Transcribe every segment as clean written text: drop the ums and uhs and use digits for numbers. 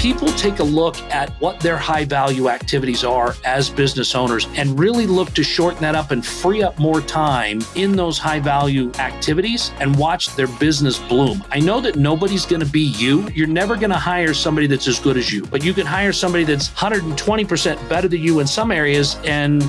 people take a look at what their high value activities are as business owners and really look to shorten that up and free up more time in those high value activities and watch their business bloom. I know that nobody's going to be you. You're never going to hire somebody that's as good as you, but you can hire somebody that's 120% better than you in some areas and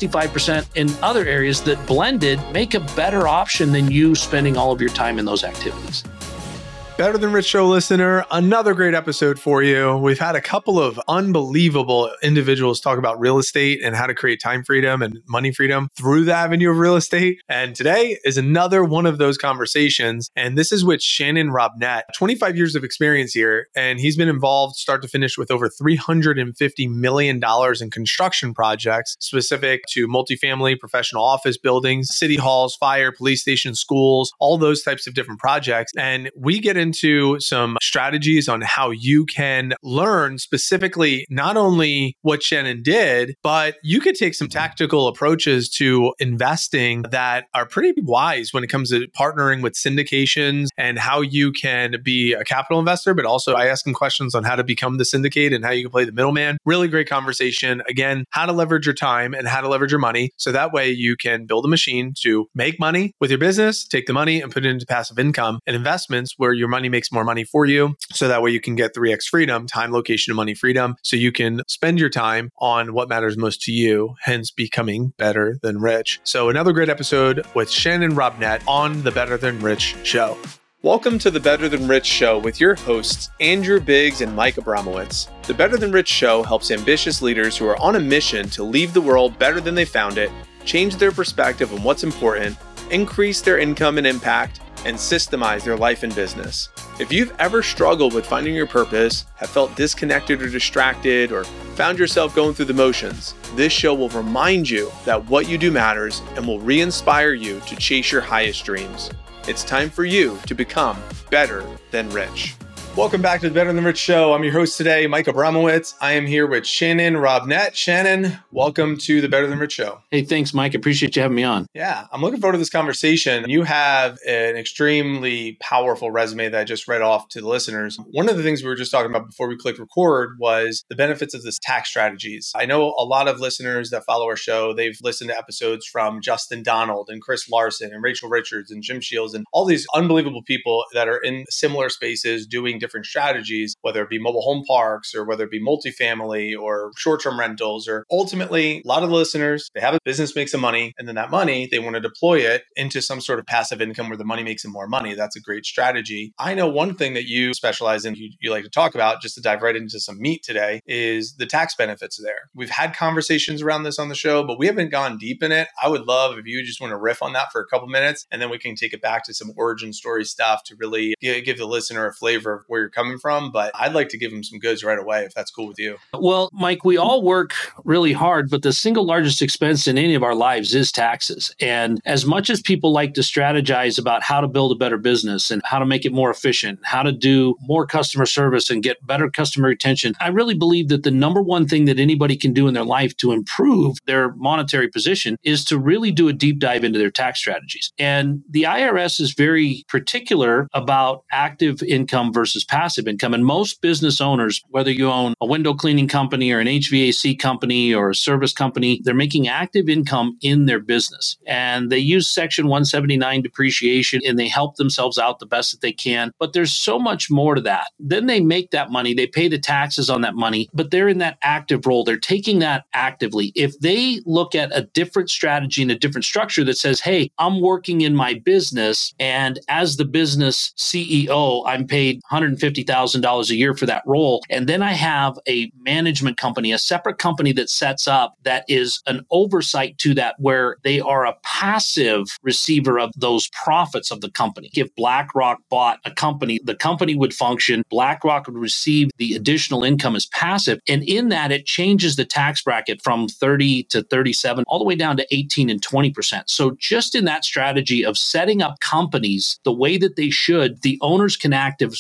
65% in other areas that blended make a better option than you spending all of your time in those activities. Better Than Rich Show listener, another great episode for you. We've had a couple of unbelievable individuals talk about real estate and how to create time freedom and money freedom through the avenue of real estate. And today is another one of those conversations. And this is with Shannon Robnett, 25 years of experience here. And he's been involved start to finish with over $350 million in construction projects specific to multifamily, professional office buildings, city halls, fire, police stations, schools, all those types of different projects. And we get into some strategies on how you can learn specifically not only what Shannon did, but you could take some tactical approaches to investing that are pretty wise when it comes to partnering with syndications and how you can be a capital investor, but also I ask him questions on how to become the syndicate and how you can play the middleman. Really great conversation. Again, how to leverage your time and how to leverage your money. So that way you can build a machine to make money with your business, take the money and put it into passive income and investments where your money makes more money for you. So that way you can get 3x freedom, time, location, and money freedom. So you can spend your time on what matters most to you, hence becoming better than rich. So another great episode with Shannon Robnett on the Better Than Rich Show. Welcome to the Better Than Rich Show with your hosts, Andrew Biggs and Mike Abramowitz. The Better Than Rich Show helps ambitious leaders who are on a mission to leave the world better than they found it, change their perspective on what's important, increase their income and impact, and systemize their life and business. If you've ever struggled with finding your purpose, have felt disconnected or distracted, or found yourself going through the motions, this show will remind you that what you do matters and will re-inspire you to chase your highest dreams. It's time for you to become better than rich. Welcome back to the Better Than Rich Show. I'm your host today, Mike Abramowitz. I am here with Shannon Robnett. Shannon, welcome to the Better Than Rich Show. Hey, thanks, Mike. I appreciate you having me on. Yeah, I'm looking forward to this conversation. You have an extremely powerful resume that I just read off to the listeners. One of the things we were just talking about before we clicked record was the benefits of this tax strategies. I know a lot of listeners that follow our show, they've listened to episodes from Justin Donald and Chris Larson and Rachel Richards and Jim Shields and all these unbelievable people that are in similar spaces doing different strategies, whether it be mobile home parks or whether it be multifamily or short-term rentals, or ultimately a lot of the listeners, they have a business, make some money, and then that money, they want to deploy it into some sort of passive income where the money makes them more money. That's a great strategy. I know one thing that you specialize in, you like to talk about, just to dive right into some meat today, is the tax benefits there. We've had conversations around this on the show, but we haven't gone deep in it. I would love if you just want to riff on that for a couple minutes, and then we can take it back to some origin story stuff to really give the listener a flavor of where you're coming from. But I'd like to give them some goods right away, if that's cool with you. Well, Mike, we all work really hard, but the single largest expense in any of our lives is taxes. And as much as people like to strategize about how to build a better business and how to make it more efficient, how to do more customer service and get better customer retention, I really believe that the number one thing that anybody can do in their life to improve their monetary position is to really do a deep dive into their tax strategies. And the IRS is very particular about active income versus passive income. And most business owners, whether you own a window cleaning company or an HVAC company or a service company, they're making active income in their business. And they use Section 179 depreciation and they help themselves out the best that they can. But there's so much more to that. Then they make that money, they pay the taxes on that money, but they're in that active role. They're taking that actively. If they look at a different strategy and a different structure that says, hey, I'm working in my business, and as the business CEO, I'm paid $150,000 a year for that role. And then I have a management company, a separate company that sets up that is an oversight to that, where they are a passive receiver of those profits of the company. If BlackRock bought a company, the company would function, BlackRock would receive the additional income as passive. And in that, it changes the tax bracket from 30 to 37, all the way down to 18 and 20%. So just in that strategy of setting up companies the way that they should, the owners can act as both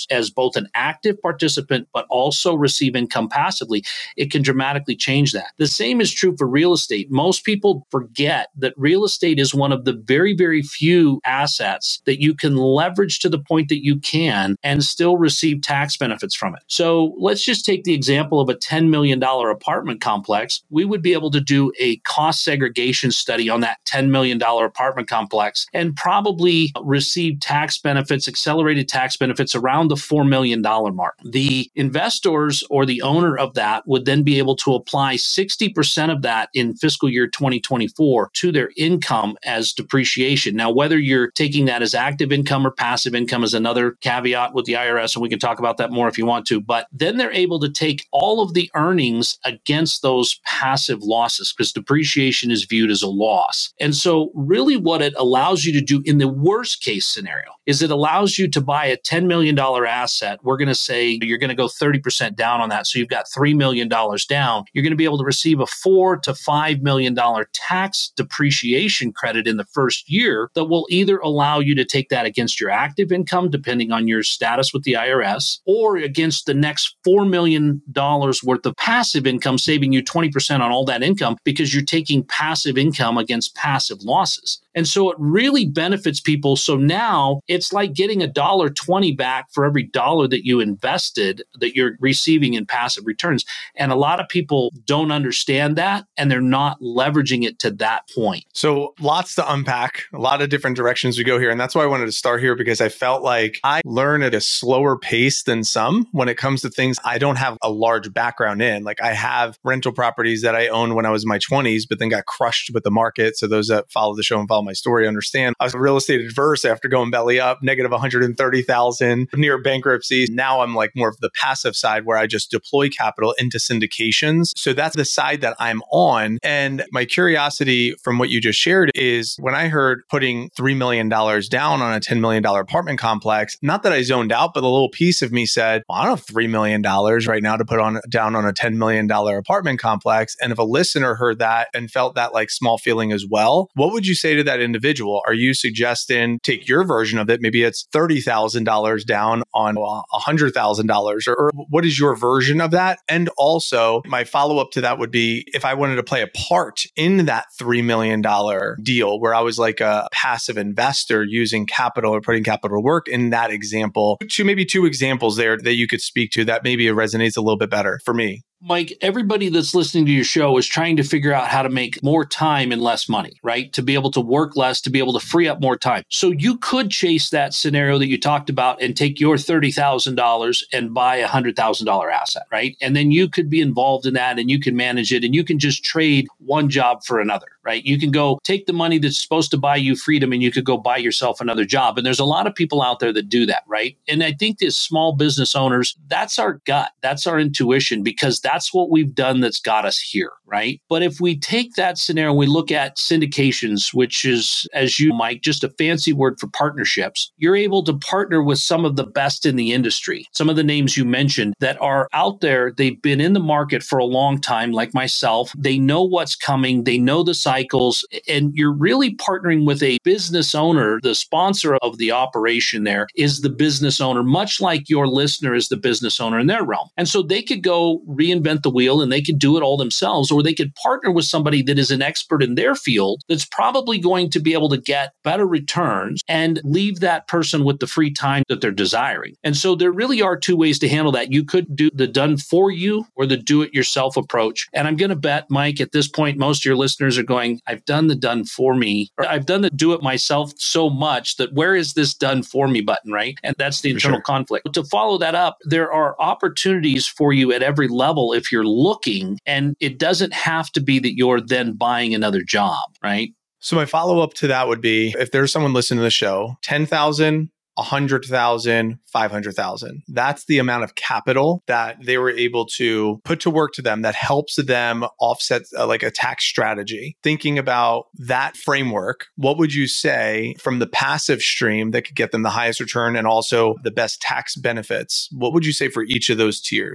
both an active participant, but also receive income passively, it can dramatically change that. The same is true for real estate. Most people forget that real estate is one of the very, very few assets that you can leverage to the point that you can and still receive tax benefits from it. So let's just take the example of a $10 million apartment complex. We would be able to do a cost segregation study on that $10 million apartment complex and probably receive tax benefits, accelerated tax benefits around the $4 million mark. The investors or the owner of that would then be able to apply 60% of that in fiscal year 2024 to their income as depreciation. Now, whether you're taking that as active income or passive income is another caveat with the IRS, and we can talk about that more if you want to. But then they're able to take all of the earnings against those passive losses because depreciation is viewed as a loss. And so really what it allows you to do in the worst case scenario is it allows you to buy a $10 million asset. We're going to say you're going to go 30% down on that. So you've got $3 million down. You're going to be able to receive a $4 to $5 million tax depreciation credit in the first year that will either allow you to take that against your active income, depending on your status with the IRS, or against the next $4 million worth of passive income, saving you 20% on all that income because you're taking passive income against passive losses. And so it really benefits people. So now it's like getting $1.20 back for every dollar that you invested that you're receiving in passive returns. And a lot of people don't understand that, and they're not leveraging it to that point. So lots to unpack, a lot of different directions we go here. And that's why I wanted to start here, because I felt like I learn at a slower pace than some when it comes to things I don't have a large background in. Like I have rental properties that I owned when I was in my 20s, but then got crushed with the market. So those that follow the show and follow my story understand I was real estate adverse after going belly up, negative 130,000, near bankruptcy. Now I'm like more of the passive side where I just deploy capital into syndications. So that's the side that I'm on. And my curiosity from what you just shared is when I heard putting $3 million down on a $10 million apartment complex, not that I zoned out, but a little piece of me said, well, I don't have $3 million right now to put down on a $10 million apartment complex. And if a listener heard that and felt that like small feeling as well, what would you say to that individual? Are you suggesting take your version of it? Maybe it's $30,000 down on $100,000, or what is your version of that? And also my follow-up to that would be if I wanted to play a part in that $3 million deal where I was like a passive investor using capital or putting capital to work in that example, maybe two examples there that you could speak to that maybe it resonates a little bit better for me. Mike, everybody that's listening to your show is trying to figure out how to make more time and less money, right? To be able to work less, to be able to free up more time. So you could chase that scenario that you talked about and take your $30,000 and buy a $100,000 asset, right? And then you could be involved in that and you can manage it and you can just trade one job for another, right? You can go take the money that's supposed to buy you freedom and you could go buy yourself another job. And there's a lot of people out there that do that, right? And I think as small business owners, that's our gut, that's our intuition, because that's what we've done that's got us here, right? But if we take that scenario, we look at syndications, which is, as you, Mike, just a fancy word for partnerships. You're able to partner with some of the best in the industry. Some of the names you mentioned that are out there, they've been in the market for a long time, like myself. They know what's coming. They know the cycles. And you're really partnering with a business owner. The sponsor of the operation there is the business owner, much like your listener is the business owner in their realm. And so they could go reinvent the wheel and they could do it all themselves, or they could partner with somebody that is an expert in their field that's probably going to be able to get better returns and leave that person with the free time that they're desiring. And so there really are two ways to handle that. You could do the done for you or the do it yourself approach. And I'm going to bet, Mike, at this point, most of your listeners are going, I've done the done for me, or I've done the do it myself so much that where is this done for me button, right? And that's the internal conflict. But to follow that up, there are opportunities for you at every level if you're looking, and it doesn't have to be that you're then buying another job, right? So my follow-up to that would be, if there's someone listening to the show, 10,000, 100,000, 500,000. That's the amount of capital that they were able to put to work to them that helps them offset like a tax strategy. Thinking about that framework, what would you say from the passive stream that could get them the highest return and also the best tax benefits? What would you say for each of those tiers?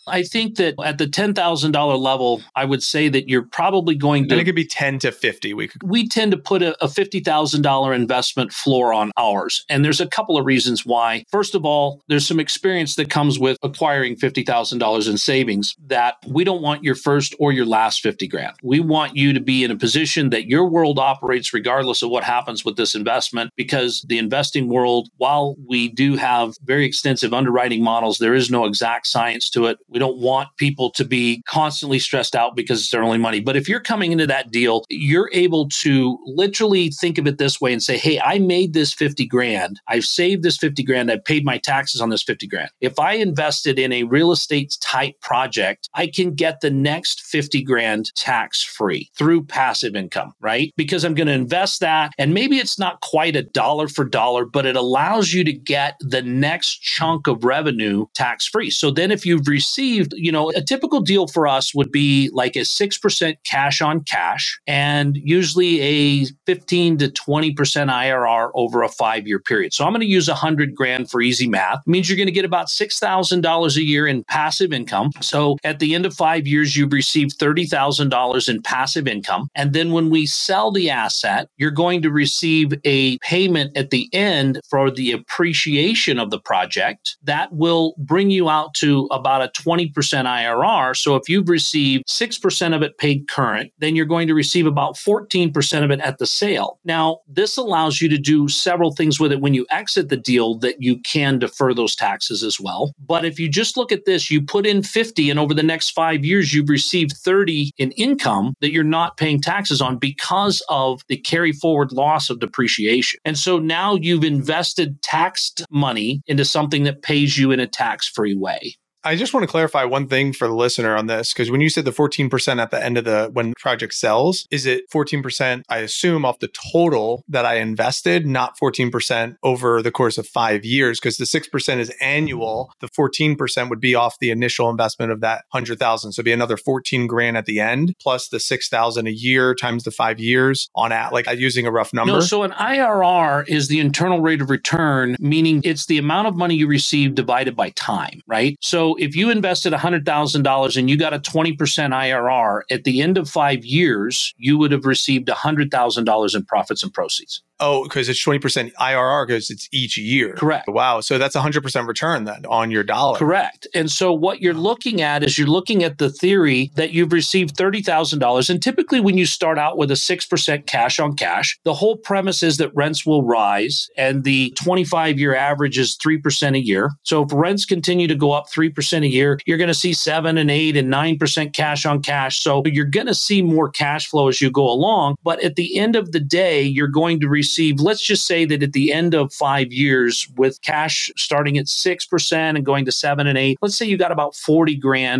I think that at the $10,000 level, I would say that you're probably going to. And it could be 10 to 50. We tend to put a $50,000 investment floor on ours. And there's a couple of reasons why. First of all, there's some experience that comes with acquiring $50,000 in savings that we don't want your first or your last 50 grand. We want you to be in a position that your world operates regardless of what happens with this investment, because the investing world, while we do have very extensive underwriting models, there is no exact science to it. We don't want people to be constantly stressed out because it's their only money. But if you're coming into that deal, you're able to literally think of it this way and say, hey, I made this 50 grand. I've saved this 50 grand. I've paid my taxes on this 50 grand. If I invested in a real estate type project, I can get the next 50 grand tax free through passive income, right? Because I'm going to invest that. And maybe it's not quite a dollar for dollar, but it allows you to get the next chunk of revenue tax free. So then if you've received, a typical deal for us would be like a 6% cash on cash and usually a 15 to 20% IRR over a 5-year period. So I'm going to use 100 grand for easy math. It means you're going to get about $6,000 a year in passive income. So at the end of 5 years, you've received $30,000 in passive income. And then when we sell the asset, you're going to receive a payment at the end for the appreciation of the project that will bring you out to about a 20% IRR. So if you've received 6% of it paid current, then you're going to receive about 14% of it at the sale. Now, this allows you to do several things with it when you exit the deal that you can defer those taxes as well. But if you just look at this, you put in 50 and over the next 5 years, you've received 30 in income that you're not paying taxes on because of the carry forward loss of depreciation. And so now you've invested taxed money into something that pays you in a tax-free way. I just want to clarify one thing for the listener on this, because when you said the 14% at the end of when the project sells, is it 14%, I assume, off the total that I invested, not 14% over the course of 5 years? Because the 6% is annual. The 14% would be off the initial investment of that 100,000. So it'd be another 14 grand at the end, plus the 6,000 a year times the 5 years on using a rough number. No, so an IRR is the internal rate of return, meaning it's the amount of money you receive divided by time, right? So if you invested $100,000 and you got a 20% IRR, at the end of 5 years, you would have received $100,000 in profits and proceeds. Oh, because it's 20% IRR because it's each year. Correct. Wow. So that's 100% return then on your dollar. Correct. And so what you're looking at is you're looking at the theory that you've received $30,000. And typically when you start out with a 6% cash on cash, the whole premise is that rents will rise and the 25-year average is 3% a year. So if rents continue to go up 3% a year, you're going to see 7 and 8 and 9% cash on cash. So you're going to see more cash flow as you go along. But at the end of the day, you're going to receive, let's just say that at the end of 5 years with cash starting at 6% and going to 7 and 8, let's say you got about 40 grand,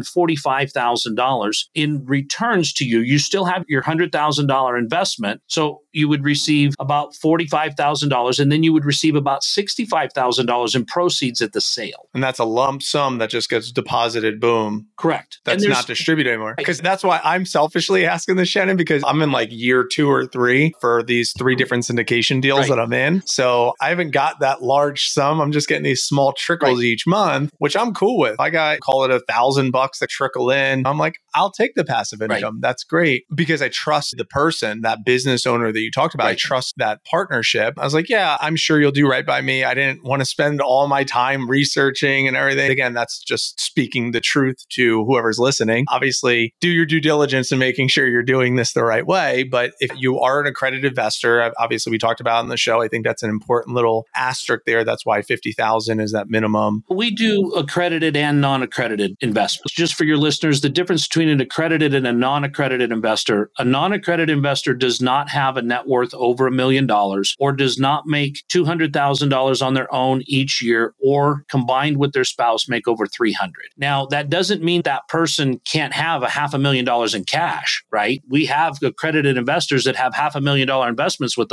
$45,000 in returns to you. You still have your $100,000 investment. So you would receive about $45,000 and then you would receive about $65,000 in proceeds at the sale. And that's a lump sum that just gets deposited, boom. Correct. That's not distributed anymore. Because that's why I'm selfishly asking this, Shannon, because I'm in like year 2 or 3 for these 3 different syndication deals that I'm in. So I haven't got that large sum. I'm just getting these small trickles each month, which I'm cool with. I got, call it $1,000 to trickle in. I'm like, I'll take the passive income. That's great because I trust the person, that business owner that you talked about. I trust that partnership. I was like, yeah, I'm sure you'll do right by me. I didn't want to spend all my time researching and everything. Again, that's just speaking the truth to whoever's listening. Obviously, do your due diligence and making sure you're doing this the right way. But if you are an accredited investor, obviously we talked about in the show, I think that's an important little asterisk there. That's why 50,000 is that minimum. We do accredited and non-accredited investments. Just for your listeners, the difference between an accredited and a non-accredited investor. A non-accredited investor does not have a net worth over $1 million or does not make $200,000 on their own each year or combined with their spouse make over $300,000. Now, that doesn't mean that person can't have $500,000 in cash, right? We have accredited investors that have $500,000 investments with us, and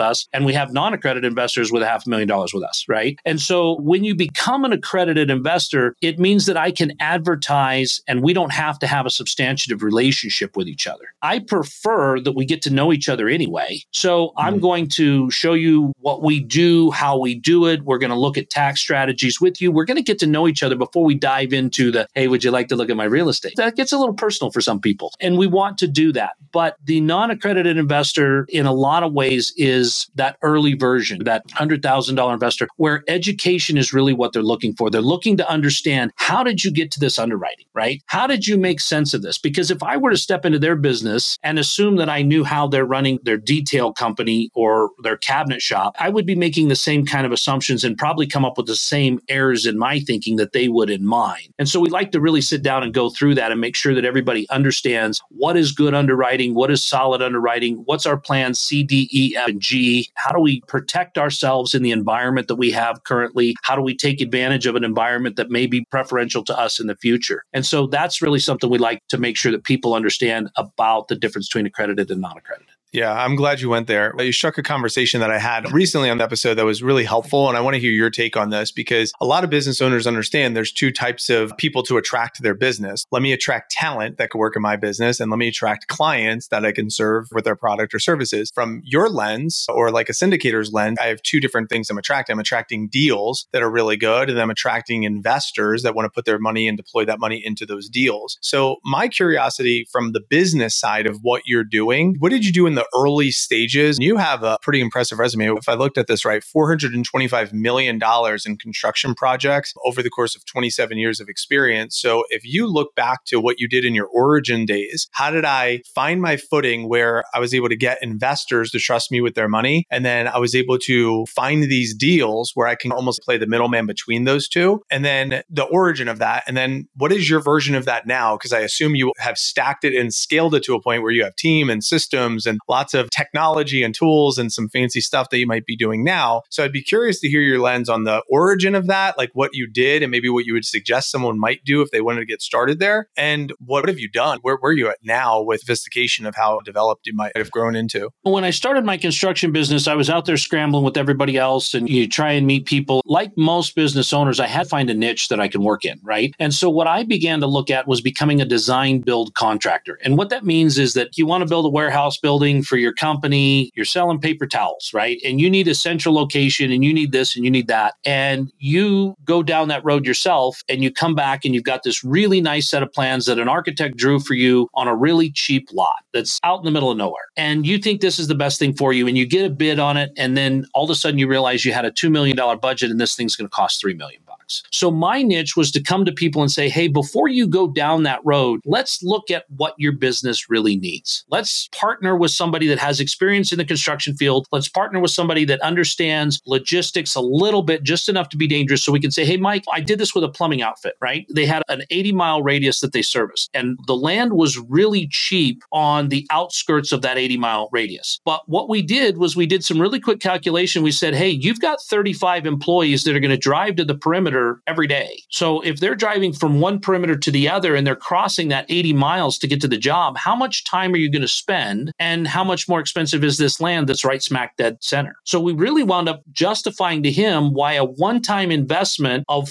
And we have non-accredited investors with $500,000 with us, right? And so when you become an accredited investor, it means that I can advertise and we don't have to have a substantive relationship with each other. I prefer that we get to know each other anyway. So I'm going to show you what we do, how we do it. We're going to look at tax strategies with you. We're going to get to know each other before we dive into the, hey, would you like to look at my real estate? That gets a little personal for some people. And we want to do that. But the non-accredited investor in a lot of ways is that early version, that $100,000 investor, where education is really what they're looking for. They're looking to understand, how did you get to this underwriting, right? How did you make sense of this? Because if I were to step into their business and assume that I knew how they're running their detail company or their cabinet shop, I would be making the same kind of assumptions and probably come up with the same errors in my thinking that they would in mine. And so we like to really sit down and go through that and make sure that everybody understands what is good underwriting, what is solid underwriting, what's our plan C, D, E, F, and G, how do we protect ourselves in the environment that we have currently, how do we take advantage of an environment that may be preferential to us in the future. And so that's really something we like to make sure that people understand about the difference between accredited and non-accredited. Yeah, I'm glad you went there. You struck a conversation that I had recently on the episode that was really helpful. And I want to hear your take on this because a lot of business owners understand there's two types of people to attract to their business. Let me attract talent that could work in my business, and let me attract clients that I can serve with their product or services. From your lens, or like a syndicator's lens, I have two different things I'm attracting. I'm attracting deals that are really good, and I'm attracting investors that want to put their money and deploy that money into those deals. So my curiosity from the business side of what you're doing, what did you do in the early stages? You have a pretty impressive resume. If I looked at this right, $425 million in construction projects over the course of 27 years of experience. So if you look back to what you did in your origin days, how did I find my footing where I was able to get investors to trust me with their money? And then I was able to find these deals where I can almost play the middleman between those two. And then the origin of that. And then what is your version of that now? Because I assume you have stacked it and scaled it to a point where you have team and systems and lots of technology and tools and some fancy stuff that you might be doing now. So I'd be curious to hear your lens on the origin of that, like what you did and maybe what you would suggest someone might do if they wanted to get started there. And what have you done? Where are you at now with sophistication of how developed you might have grown into? When I started my construction business, I was out there scrambling with everybody else, and you try and meet people. Like most business owners, I had to find a niche that I can work in, right? And so what I began to look at was becoming a design build contractor. And what that means is that you want to build a warehouse building for your company, you're selling paper towels, right? And you need a central location, and you need this and you need that. And you go down that road yourself, and you come back and you've got this really nice set of plans that an architect drew for you on a really cheap lot that's out in the middle of nowhere. And you think this is the best thing for you, and you get a bid on it, and then all of a sudden you realize you had a $2 million budget and this thing's going to cost $3 million. So my niche was to come to people and say, hey, before you go down that road, let's look at what your business really needs. Let's partner with somebody that has experience in the construction field. Let's partner with somebody that understands logistics a little bit, just enough to be dangerous. So we can say, hey, Mike, I did this with a plumbing outfit, right? They had an 80-mile radius that they serviced, and the land was really cheap on the outskirts of that 80-mile radius. But what we did was we did some really quick calculation. We said, hey, you've got 35 employees that are going to drive to the perimeter every day. So if they're driving from one perimeter to the other and they're crossing that 80 miles to get to the job, how much time are you going to spend, and how much more expensive is this land that's right smack dead center? So we really wound up justifying to him why a one-time investment of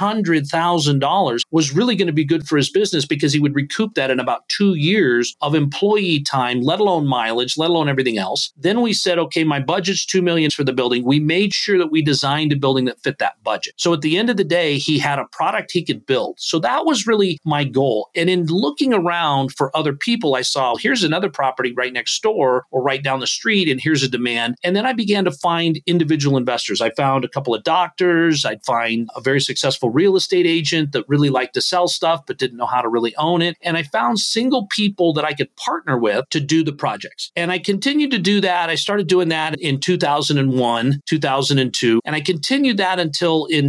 $400,000 was really going to be good for his business, because he would recoup that in about 2 years of employee time, let alone mileage, let alone everything else. Then we said, okay, my budget's $2 million for the building. We made sure that we designed a building that fit that budget. So at the end of the day, he had a product he could build. So that was really my goal. And in looking around for other people, I saw, here's another property right next door or right down the street, and here's a demand. And then I began to find individual investors. I found a couple of doctors. I'd find a very successful real estate agent that really liked to sell stuff but didn't know how to really own it. And I found single people that I could partner with to do the projects. And I continued to do that. I started doing that in 2001, 2002, and I continued that until in 2005,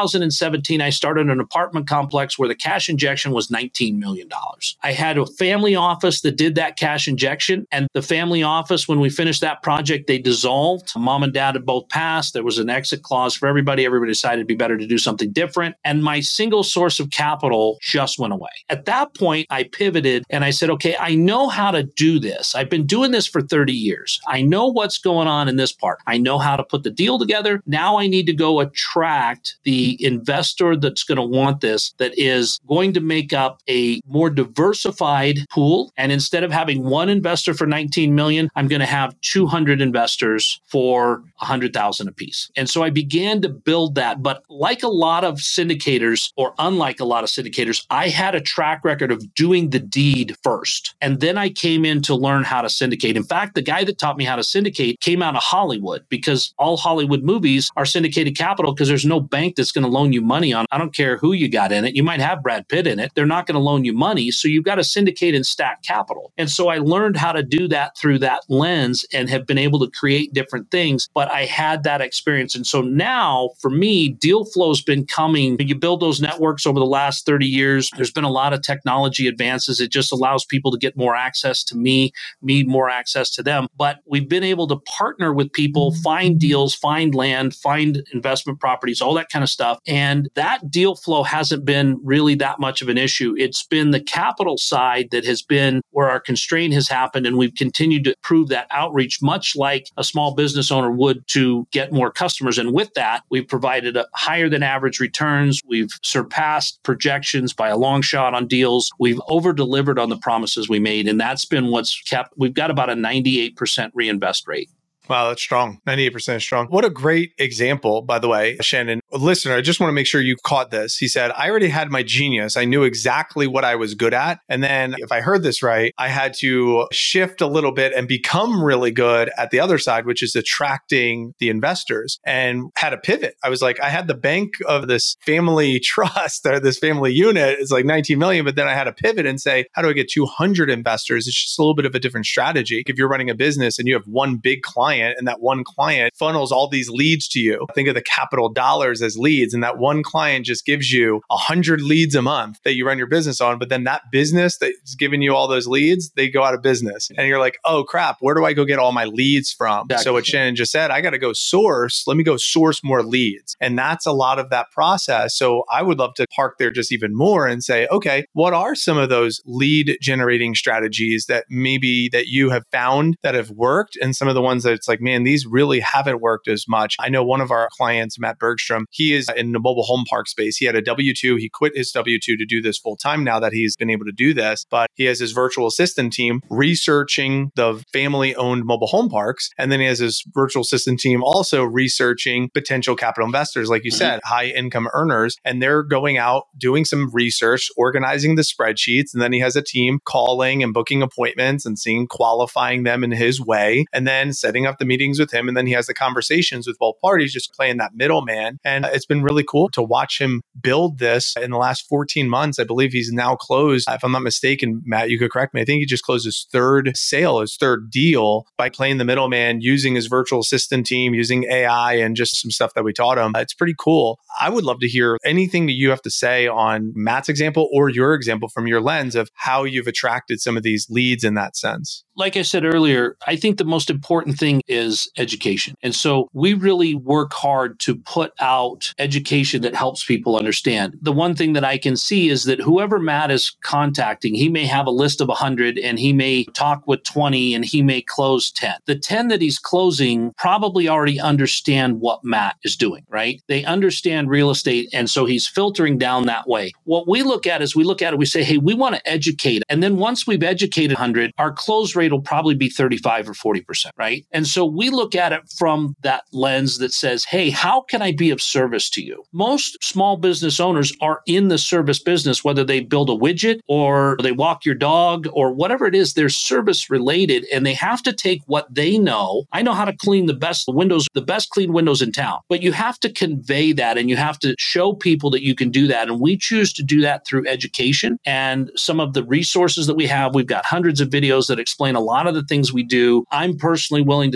2017, I started an apartment complex where the cash injection was $19 million. I had a family office that did that cash injection. And the family office, when we finished that project, they dissolved. Mom and dad had both passed. There was an exit clause for everybody. Everybody decided it'd be better to do something different. And my single source of capital just went away. At that point, I pivoted and I said, okay, I know how to do this. I've been doing this for 30 years. I know what's going on in this part. I know how to put the deal together. Now I need to go attract the investor that's going to want this, that is going to make up a more diversified pool. And instead of having one investor for 19 million, I'm going to have 200 investors for 100,000 apiece. And so I began to build that. But like a lot of syndicators, or unlike a lot of syndicators, I had a track record of doing the deed first. And then I came in to learn how to syndicate. In fact, the guy that taught me how to syndicate came out of Hollywood, because all Hollywood movies are syndicated capital, because there's no bank that's going to loan you money on. I don't care who you got in it. You might have Brad Pitt in it. They're not going to loan you money. So you've got to syndicate and stack capital. And so I learned how to do that through that lens and have been able to create different things. But I had that experience. And so now for me, deal flow has been coming. You build those networks over the last 30 years. There's been a lot of technology advances. It just allows people to get more access to me more access to them. But we've been able to partner with people, find deals, find land, find investment properties, all that kind of stuff. And that deal flow hasn't been really that much of an issue. It's been the capital side that has been where our constraint has happened. And we've continued to prove that outreach, much like a small business owner would, to get more customers. And with that, we've provided a higher than average returns. We've surpassed projections by a long shot on deals. We've over delivered on the promises we made. And that's been what's kept, we've got about a 98% reinvest rate. Wow, that's strong. 98% strong. What a great example, by the way, Shannon. Listener, I just want to make sure you caught this. He said, I already had my genius. I knew exactly what I was good at. And then if I heard this right, I had to shift a little bit and become really good at the other side, which is attracting the investors, and had a pivot. I was like, I had the bank of this family trust or this family unit is like 19 million, but then I had to pivot and say, how do I get 200 investors? It's just a little bit of a different strategy. If you're running a business and you have one big client, and that one client funnels all these leads to you. Think of the capital dollars as leads, and that one client just gives you 100 leads a month that you run your business on. But then that business that's giving you all those leads, they go out of business. And you're like, oh crap, where do I go get all my leads from? Exactly. So what Shannon just said, I got to go source. Let me go source more leads. And that's a lot of that process. So I would love to park there just even more and say, okay, what are some of those lead generating strategies that maybe that you have found that have worked, and some of the ones that it's like, man, these really haven't worked as much. I know one of our clients, Matt Bergstrom, he is in the mobile home park space. He had a W-2. He quit his W-2 to do this full time now that he's been able to do this. But he has his virtual assistant team researching the family-owned mobile home parks. And then he has his virtual assistant team also researching potential capital investors, like you said, high income earners. And they're going out, doing some research, organizing the spreadsheets. And then he has a team calling and booking appointments and qualifying them in his way, and then setting up the meetings with him. And then he has the conversations with both parties, just playing that middleman. And it's been really cool to watch him build this in the last 14 months. I believe he's now closed, if I'm not mistaken, Matt, you could correct me. I think he just closed his third sale, his third deal, by playing the middleman, using his virtual assistant team, using AI, and just some stuff that we taught him. It's pretty cool. I would love to hear anything that you have to say on Matt's example or your example from your lens of how you've attracted some of these leads in that sense. Like I said earlier, I think the most important thing is education. And so we really work hard to put out education that helps people understand. The one thing that I can see is that whoever Matt is contacting, he may have a list of 100 and he may talk with 20 and he may close 10. The 10 that he's closing probably already understand what Matt is doing, right? They understand real estate. And so he's filtering down that way. What we look at is we say, hey, we want to educate. And then once we've educated 100, our close rate will probably be 35 or 40%, right? And so we look at it from that lens that says, hey, how can I be of service to you? Most small business owners are in the service business, whether they build a widget or they walk your dog or whatever it is, they're service related, and they have to take what they know. I know how to clean the best clean windows in town, but you have to convey that and you have to show people that you can do that. And we choose to do that through education and some of the resources that we have. We've got hundreds of videos that explain a lot of the things we do. I'm personally willing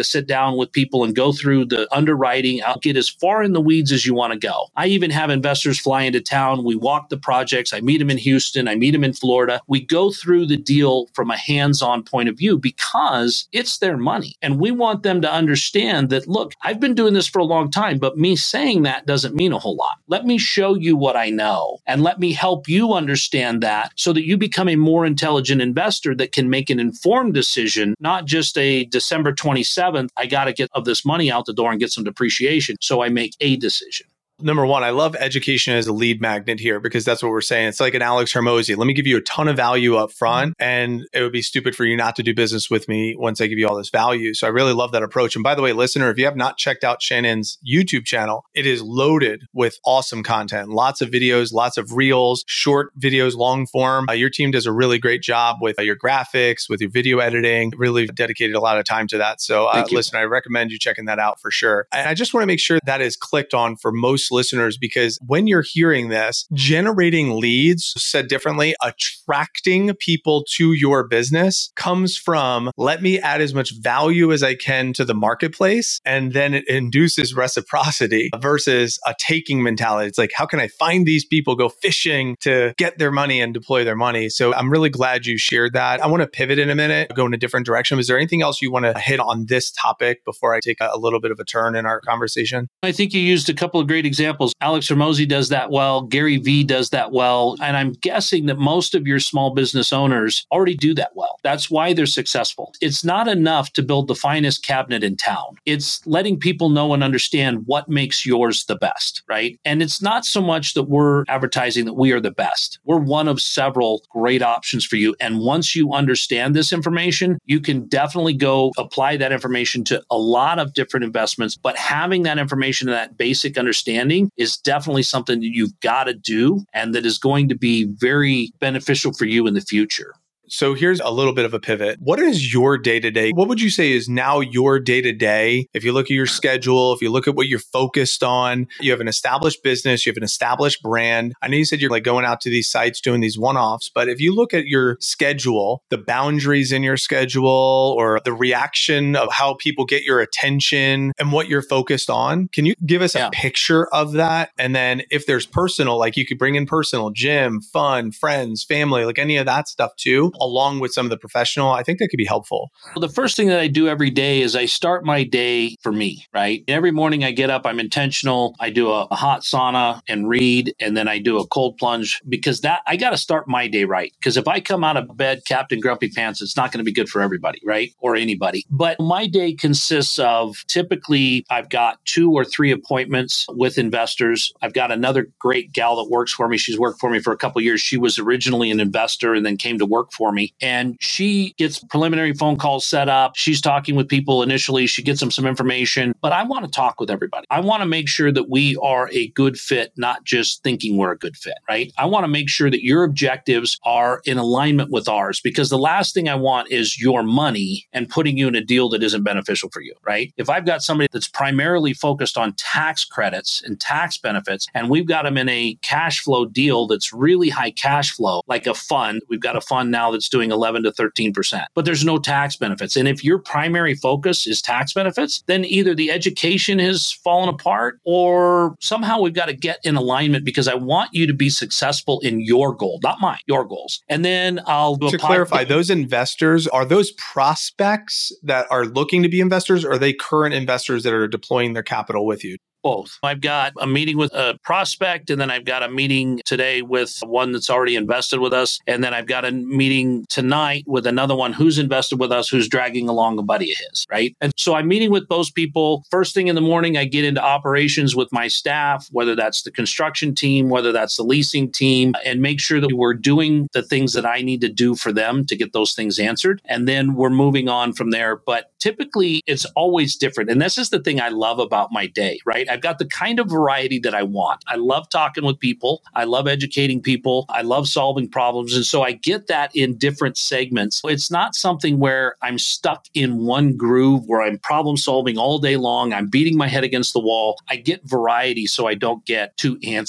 to sit down with people and go through the underwriting. I'll get as far in the weeds as you want to go. I even have investors fly into town. We walk the projects. I meet them in Houston. I meet them in Florida. We go through the deal from a hands-on point of view because it's their money. And we want them to understand that, look, I've been doing this for a long time, but me saying that doesn't mean a whole lot. Let me show you what I know and let me help you understand that so that you become a more intelligent investor that can make an informed decision, not just a December 27th, I got to get of this money out the door and get some depreciation. So I make a decision. Number one, I love education as a lead magnet here because that's what we're saying. It's like an Alex Hormozi. Let me give you a ton of value up front, and it would be stupid for you not to do business with me once I give you all this value. So I really love that approach. And by the way, listener, if you have not checked out Shannon's YouTube channel, it is loaded with awesome content. Lots of videos, lots of reels, short videos, long form. Your team does a really great job with your graphics, with your video editing, really dedicated a lot of time to that. So listen, I recommend you checking that out for sure. And I just want to make sure that is clicked on for most listeners, because when you're hearing this, generating leads, said differently, attracting people to your business comes from, let me add as much value as I can to the marketplace. And then it induces reciprocity versus a taking mentality. It's like, how can I find these people, go fishing to get their money and deploy their money? So I'm really glad you shared that. I want to pivot in a minute, go in a different direction. Is there anything else you want to hit on this topic before I take a little bit of a turn in our conversation? I think you used a couple of great examples. Alex Hormozi does that well. Gary Vee does that well. And I'm guessing that most of your small business owners already do that well. That's why they're successful. It's not enough to build the finest cabinet in town. It's letting people know and understand what makes yours the best, right? And it's not so much that we're advertising that we are the best. We're one of several great options for you. And once you understand this information, you can definitely go apply that information to a lot of different investments. But having that information and that basic understanding is definitely something that you've got to do and that is going to be very beneficial for you in the future. So here's a little bit of a pivot. What is your day-to-day? What would you say is now your day-to-day? If you look at your schedule, if you look at what you're focused on, you have an established business, you have an established brand. I know you said you're like going out to these sites doing these one-offs, but if you look at your schedule, the boundaries in your schedule or the reaction of how people get your attention and what you're focused on, can you give us a picture of that? And then if there's personal, like you could bring in personal, gym, fun, friends, family, like any of that stuff too, along with some of the professional, I think that could be helpful. Well, the first thing that I do every day is I start my day for me, right? Every morning I get up, I'm intentional. I do a hot sauna and read, and then I do a cold plunge because that I got to start my day right. Because if I come out of bed, Captain Grumpy Pants, it's not going to be good for everybody, right? Or anybody. But my day consists of typically I've got 2 or 3 appointments with investors. I've got another great gal that works for me. She's worked for me for a couple of years. She was originally an investor and then came to work for me. And she gets preliminary phone calls set up. She's talking with people initially. She gets them some information, but I want to talk with everybody. I want to make sure that we are a good fit, not just thinking we're a good fit, right? I want to make sure that your objectives are in alignment with ours, because the last thing I want is your money and putting you in a deal that isn't beneficial for you, right? If I've got somebody that's primarily focused on tax credits and tax benefits, and we've got them in a cash flow deal that's really high cash flow, like a fund, we've got a fund now that's doing 11 to 13%, but there's no tax benefits. And if your primary focus is tax benefits, then either the education has fallen apart or somehow we've got to get in alignment, because I want you to be successful in your goal, not mine, your goals. And then I'll do to clarify, those investors, are those prospects that are looking to be investors, or are they current investors that are deploying their capital with you? Both. I've got a meeting with a prospect, and then I've got a meeting today with one that's already invested with us. And then I've got a meeting tonight with another one who's invested with us, who's dragging along a buddy of his, right? And so I'm meeting with those people. First thing in the morning, I get into operations with my staff, whether that's the construction team, whether that's the leasing team, and make sure that we're doing the things that I need to do for them to get those things answered. And then we're moving on from there. But typically, it's always different. And this is the thing I love about my day, right? I've got the kind of variety that I want. I love talking with people. I love educating people. I love solving problems. And so I get that in different segments. It's not something where I'm stuck in one groove where I'm problem solving all day long. I'm beating my head against the wall. I get variety so I don't get too antsy.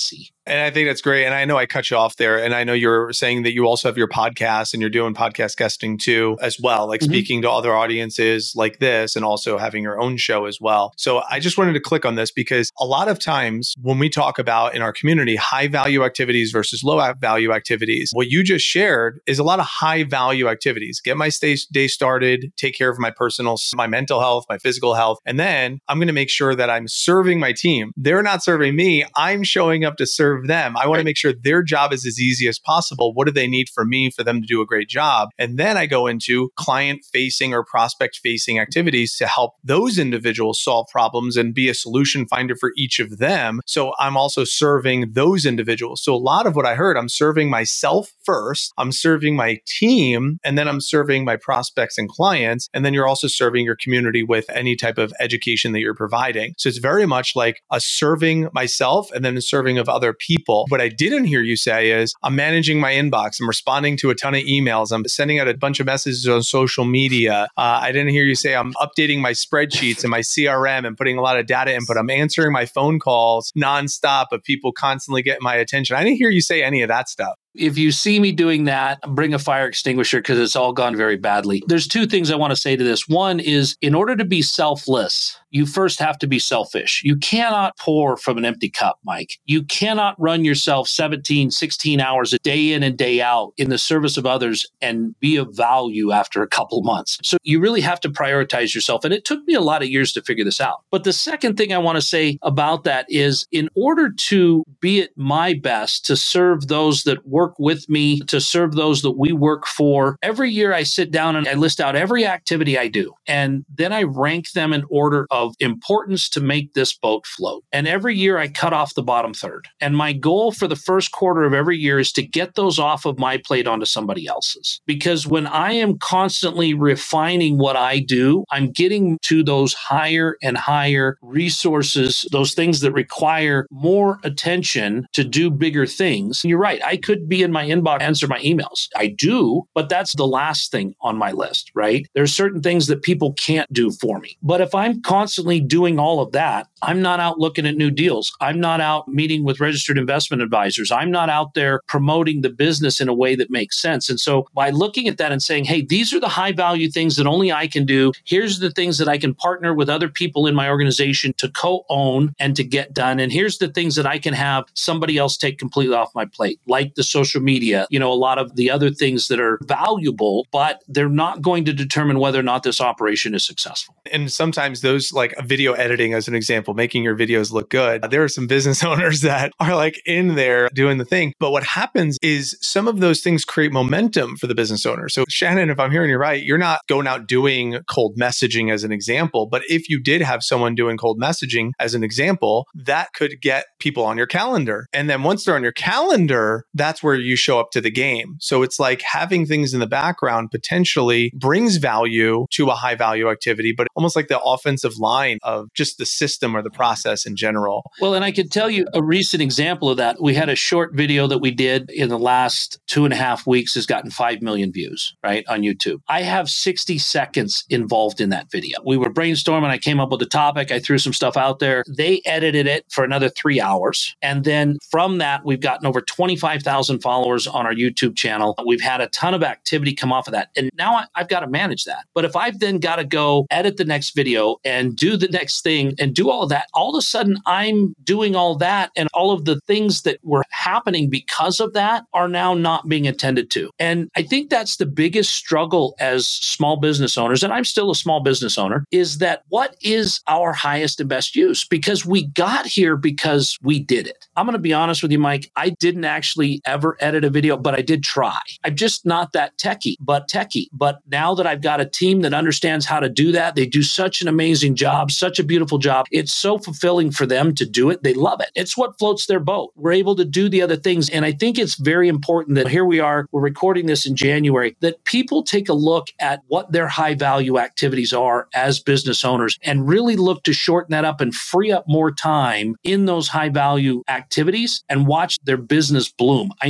And I think that's great. And I know I cut you off there. And I know you're saying that you also have your podcast and you're doing podcast guesting too, as well, like speaking to other audiences like this and also having your own show as well. So I just wanted to click on this because a lot of times when we talk about in our community, high value activities versus low value activities, what you just shared is a lot of high value activities. Get my day started, take care of my my mental health, my physical health. And then I'm going to make sure that I'm serving my team. They're not serving me. I'm showing up to serve them. I want to make sure their job is as easy as possible. What do they need from me for them to do a great job? And then I go into client facing or prospect facing activities to help those individuals solve problems and be a solution finder for each of them. So I'm also serving those individuals. So a lot of what I heard, I'm serving myself first, I'm serving my team, and then I'm serving my prospects and clients. And then you're also serving your community with any type of education that you're providing. So it's very much like a serving myself and then a serving of other people. What I didn't hear you say is I'm managing my inbox. I'm responding to a ton of emails. I'm sending out a bunch of messages on social media. I didn't hear you say I'm updating my spreadsheets and my CRM and putting a lot of data input. I'm answering my phone calls nonstop of people constantly getting my attention. I didn't hear you say any of that stuff. If you see me doing that, bring a fire extinguisher because it's all gone very badly. There's two things I want to say to this. One is, in order to be selfless, you first have to be selfish. You cannot pour from an empty cup, Mike. You cannot run yourself 17, 16 hours a day in and day out in the service of others and be of value after a couple months. So you really have to prioritize yourself. And it took me a lot of years to figure this out. But the second thing I want to say about that is, in order to be at my best, to serve those that work with me, to serve those that we work for, every year I sit down and I list out every activity I do. And then I rank them in order of importance to make this boat float. And every year I cut off the bottom third. And my goal for the first quarter of every year is to get those off of my plate onto somebody else's. Because when I am constantly refining what I do, I'm getting to those higher and higher resources, those things that require more attention to do bigger things. And you're right, I could be in my inbox, answer my emails. I do, but that's the last thing on my list, right? There's certain things that people can't do for me. But if I'm constantly doing all of that, I'm not out looking at new deals. I'm not out meeting with registered investment advisors. I'm not out there promoting the business in a way that makes sense. And so by looking at that and saying, hey, these are the high value things that only I can do. Here's the things that I can partner with other people in my organization to co-own and to get done. And here's the things that I can have somebody else take completely off my plate, like the social media, a lot of the other things that are valuable, but they're not going to determine whether or not this operation is successful. And sometimes those, like video editing as an example, making your videos look good. There are some business owners that are like in there doing the thing. But what happens is some of those things create momentum for the business owner. So Shannon, if I'm hearing you right, you're not going out doing cold messaging as an example. But if you did have someone doing cold messaging as an example, that could get people on your calendar. And then once they're on your calendar, that's where you show up to the game. So it's like having things in the background potentially brings value to a high value activity, but almost like the offensive line of just the system or the process in general. Well, and I could tell you a recent example of that. We had a short video that we did in the last 2.5 weeks has gotten 5 million views, right, on YouTube. I have 60 seconds involved in that video. We were brainstorming. I came up with a topic. I threw some stuff out there. They edited it for another 3 hours. And then from that, we've gotten over 25,000 followers on our YouTube channel. We've had a ton of activity come off of that. And now I've got to manage that. But if I've then got to go edit the next video and do the next thing and do all of that, all of a sudden I'm doing all that. And all of the things that were happening because of that are now not being attended to. And I think that's the biggest struggle as small business owners, and I'm still a small business owner, is that what is our highest and best use? Because we got here because we did it. I'm going to be honest with you, Mike, I didn't actually ever edit a video, but I did try. I'm just not that techie. But now that I've got a team that understands how to do that, they do such an amazing job, such a beautiful job. It's so fulfilling for them to do it. They love it. It's what floats their boat. We're able to do the other things. And I think it's very important that here we are, we're recording this in January, that people take a look at what their high value activities are as business owners and really look to shorten that up and free up more time in those high value activities and watch their business bloom. I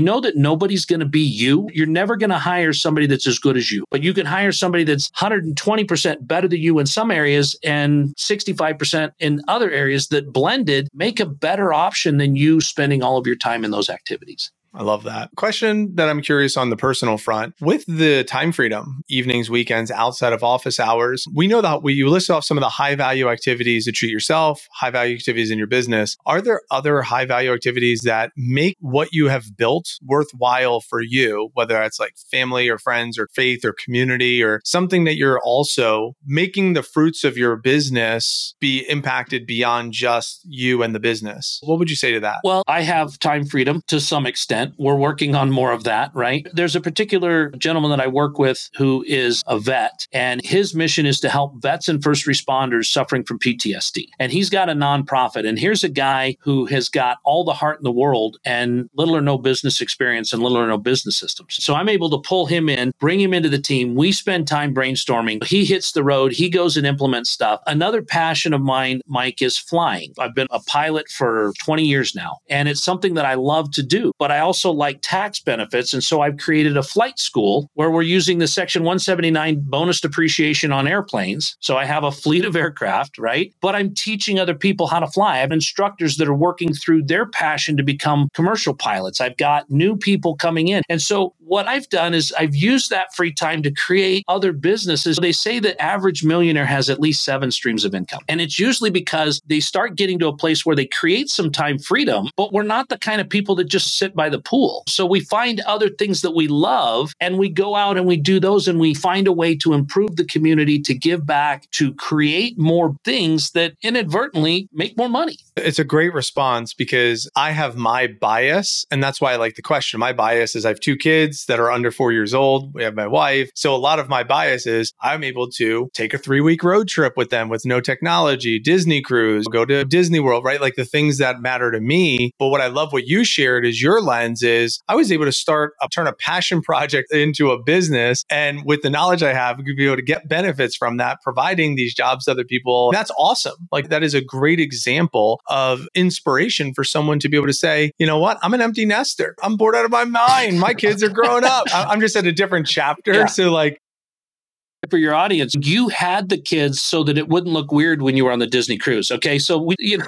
know that nobody's going to be you. You're never going to hire somebody that's as good as you, but you can hire somebody that's 120% better than you in some areas and 65% in other areas that blended make a better option than you spending all of your time in those activities. I love that. Question that I'm curious on the personal front. With the time freedom, evenings, weekends, outside of office hours, we know that you list off some of the high value activities to treat yourself, high value activities in your business. Are there other high value activities that make what you have built worthwhile for you, whether that's like family or friends or faith or community or something that you're also making the fruits of your business be impacted beyond just you and the business? What would you say to that? Well, I have time freedom to some extent. We're working on more of that, right? There's a particular gentleman that I work with who is a vet, and his mission is to help vets and first responders suffering from PTSD. And he's got a nonprofit. And here's a guy who has got all the heart in the world and little or no business experience and little or no business systems. So I'm able to pull him in, bring him into the team. We spend time brainstorming. He hits the road. He goes and implements stuff. Another passion of mine, Mike, is flying. I've been a pilot for 20 years now, and it's something that I love to do. But I also like tax benefits. And so I've created a flight school where we're using the Section 179 bonus depreciation on airplanes. So I have a fleet of aircraft, right? But I'm teaching other people how to fly. I have instructors that are working through their passion to become commercial pilots. I've got new people coming in. And so what I've done is I've used that free time to create other businesses. They say the average millionaire has at least 7 streams of income. And it's usually because they start getting to a place where they create some time freedom, but we're not the kind of people that just sit by the pool. So we find other things that we love and we go out and we do those and we find a way to improve the community, to give back, to create more things that inadvertently make more money. It's a great response because I have my bias, and that's why I like the question. My bias is I have 2 kids that are under 4 years old. We have my wife. So a lot of my bias is I'm able to take a 3-week road trip with them with no technology, Disney cruise, go to Disney World, right? Like the things that matter to me. But what I love what you shared is your lens is I was able to turn a passion project into a business. And with the knowledge I have, we could be able to get benefits from that, providing these jobs to other people. That's awesome. Like that is a great example of inspiration for someone to be able to say, you know what? I'm an empty nester. I'm bored out of my mind. My kids are growing up. I'm just at a different chapter. Yeah. So like, for your audience, you had the kids so that it wouldn't look weird when you were on the Disney cruise. Okay. So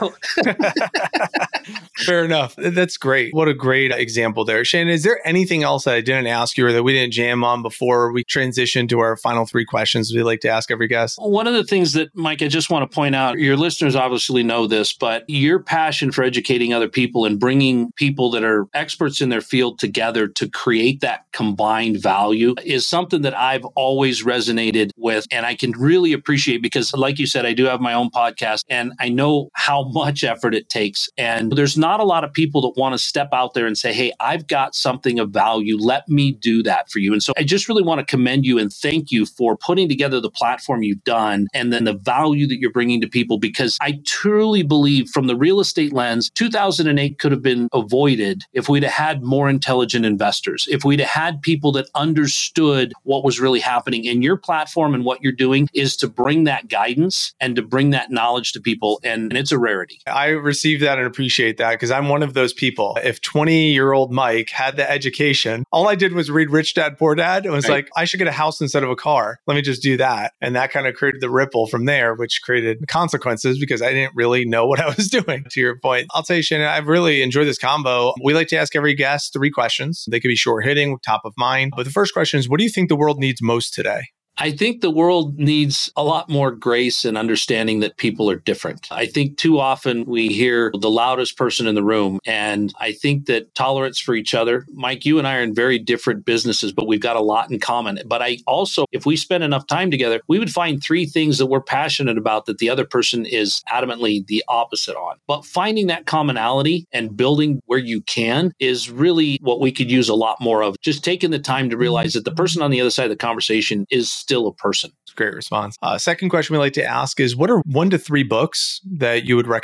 Fair enough. That's great. What a great example there. Shannon, is there anything else that I didn't ask you or that we didn't jam on before we transition to our final 3 questions we like to ask every guest? One of the things that, Mike, I just want to point out, your listeners obviously know this, but your passion for educating other people and bringing people that are experts in their field together to create that combined value is something that I've always resonated with. And I can really appreciate because, like you said, I do have my own podcast and I know how much effort it takes. And there's not a lot of people that want to step out there and say, hey, I've got something of value. Let me do that for you. And so I just really want to commend you and thank you for putting together the platform you've done and then the value that you're bringing to people, because I truly believe from the real estate lens, 2008 could have been avoided if we'd have had more intelligent investors, if we'd have had people that understood what was really happening. In your platform and what you're doing is to bring that guidance and to bring that knowledge to people. And it's a rarity. I receive that and appreciate that because I'm one of those people. If 20-year-old Mike had the education, all I did was read Rich Dad, Poor Dad. It was like, I should get a house instead of a car. Let me just do that. And that kind of created the ripple from there, which created consequences because I didn't really know what I was doing, to your point. I'll tell you, Shannon, I've really enjoyed this combo. We like to ask every guest 3 questions. They could be short hitting, top of mind. But the first question is, what do you think the world needs most today? I think the world needs a lot more grace and understanding that people are different. I think too often we hear the loudest person in the room. And I think that tolerance for each other, Mike, you and I are in very different businesses, but we've got a lot in common. But I also, if we spend enough time together, we would find 3 things that we're passionate about that the other person is adamantly the opposite on. But finding that commonality and building where you can is really what we could use a lot more of. Just taking the time to realize that the person on the other side of the conversation is still a person. Great response. Second question we like to ask is, what are 1 to 3 books that you would recommend?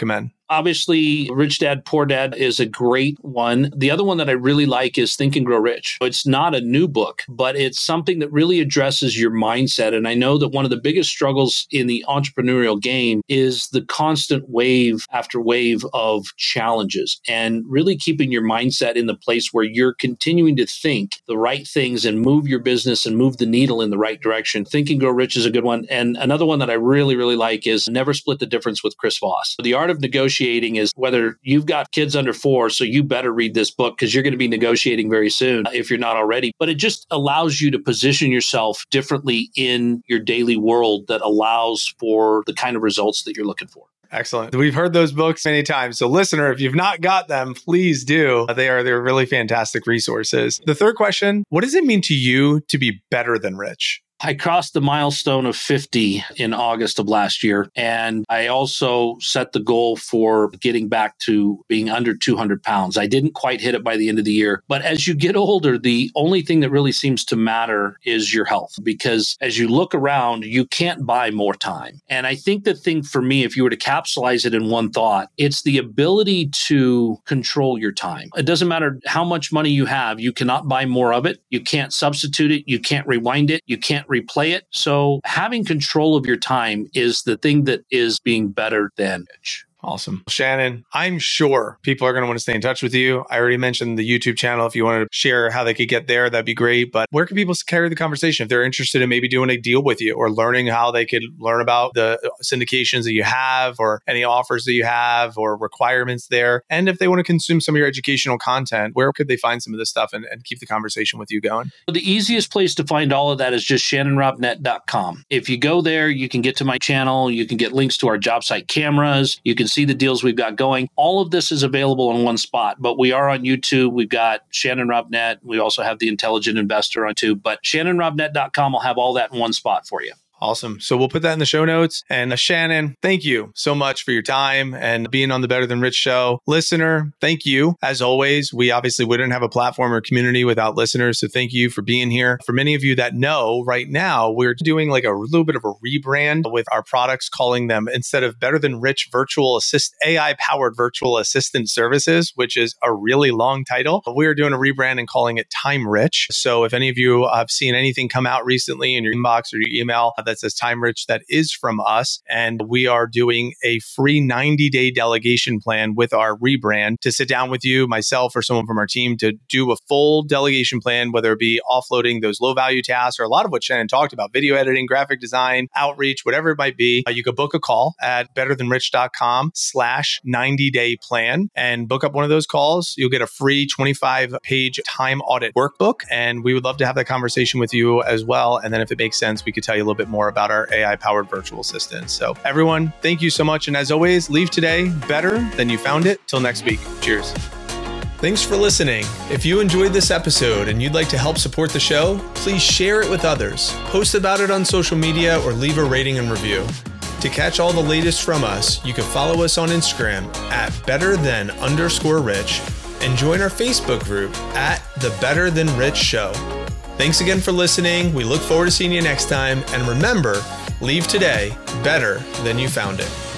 Obviously, Rich Dad, Poor Dad is a great one. The other one that I really like is Think and Grow Rich. It's not a new book, but it's something that really addresses your mindset. And I know that one of the biggest struggles in the entrepreneurial game is the constant wave after wave of challenges, and really keeping your mindset in the place where you're continuing to think the right things and move your business and move the needle in the right direction. Think and Grow Rich is a good one. And another one that I really, really like is Never Split the Difference with Chris Voss. The art of negotiating is, whether you've got kids under 4, so you better read this book because you're going to be negotiating very soon if you're not already. But it just allows you to position yourself differently in your daily world that allows for the kind of results that you're looking for. Excellent. We've heard those books many times. So listener, if you've not got them, please do. They're really fantastic resources. The third question, what does it mean to you to be better than rich? I crossed the milestone of 50 in August of last year. And I also set the goal for getting back to being under 200 pounds. I didn't quite hit it by the end of the year. But as you get older, the only thing that really seems to matter is your health. Because as you look around, you can't buy more time. And I think the thing for me, if you were to capsulize it in one thought, it's the ability to control your time. It doesn't matter how much money you have. You cannot buy more of it. You can't substitute it. You can't rewind it. You can't replay it. So having control of your time is the thing that is being better than rich. Awesome. Shannon, I'm sure people are going to want to stay in touch with you. I already mentioned the YouTube channel. If you wanted to share how they could get there, that'd be great. But where can people carry the conversation if they're interested in maybe doing a deal with you or learning how they could learn about the syndications that you have or any offers that you have or requirements there? And if they want to consume some of your educational content, where could they find some of this stuff and keep the conversation with you going? The easiest place to find all of that is just shannonrobnett.com. If you go there, you can get to my channel. You can get links to our job site cameras. You can see the deals we've got going. All of this is available in one spot, but we are on YouTube. We've got Shannon Robnett. We also have The Intelligent Investor on YouTube, but shannonrobnett.com will have all that in one spot for you. Awesome. So we'll put that in the show notes. And Shannon, thank you so much for your time and being on the Better Than Rich show. Listener, thank you. As always, we obviously wouldn't have a platform or community without listeners. So thank you for being here. For many of you that know, right now, we're doing like a little bit of a rebrand with our products, calling them, instead of Better Than Rich AI-powered virtual assistant services, which is a really long title. We're doing a rebrand and calling it Time Rich. So if any of you have seen anything come out recently in your inbox or your email that says Time Rich, that is from us. And we are doing a free 90-day delegation plan with our rebrand to sit down with you, myself, or someone from our team to do a full delegation plan, whether it be offloading those low value tasks or a lot of what Shannon talked about, video editing, graphic design, outreach, whatever it might be. You could book a call at betterthanrich.com/90-day plan and book up one of those calls. You'll get a free 25-page time audit workbook. And we would love to have that conversation with you as well. And then if it makes sense, we could tell you a little bit more about our AI-powered virtual assistant. So everyone, thank you so much. And as always, leave today better than you found it. Till next week. Cheers. Thanks for listening. If you enjoyed this episode and you'd like to help support the show, please share it with others, post about it on social media, or leave a rating and review. To catch all the latest from us, you can follow us on Instagram at betterthan_rich and join our Facebook group at the Better Than Rich Show. Thanks again for listening. We look forward to seeing you next time. And remember, leave today better than you found it.